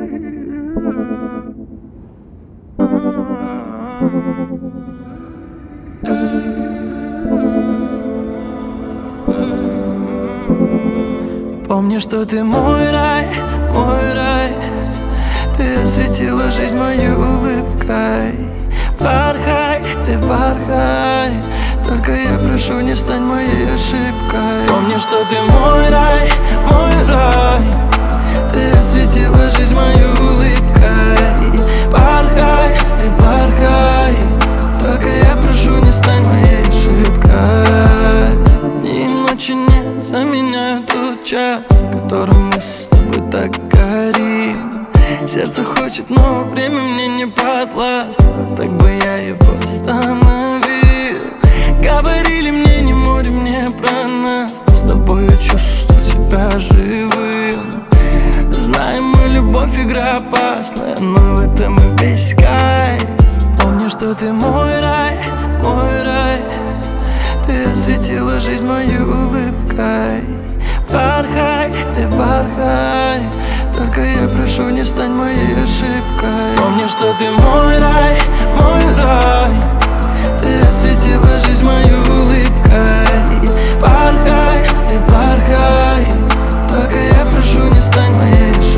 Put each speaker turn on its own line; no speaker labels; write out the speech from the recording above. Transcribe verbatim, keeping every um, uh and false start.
Помни, что ты мой рай, мой рай. Ты осветила жизнь мою улыбкой. Порхай, ты порхай, только я прошу, не стань моей ошибкой. Помни, что ты мой рай, мой рай. Ты осветила жизнь мою улыбкой. Порхай, ты порхай, только я прошу, не стань моей ошибкой. Дни и ночи не заменяют тот час, в котором мы с тобой так горим. Сердце хочет, но время мне не подвластно, так бы я его остановил. Говорили мне, не море мне про нас, но с тобой я чувствую себя живым. Знаем мы, любовь игра опасная, но в этом и весь кайф. Помни, что ты мой рай, мой рай. Ты осветила жизнь мою улыбкой. Порхай, ты порхай, только я прошу, не стань моей ошибкой. Помни, что ты мой рай, мой рай. Ты осветила жизнь мою улыбкой. Порхай, ты порхай, только я прошу, не стань моей ошибкой.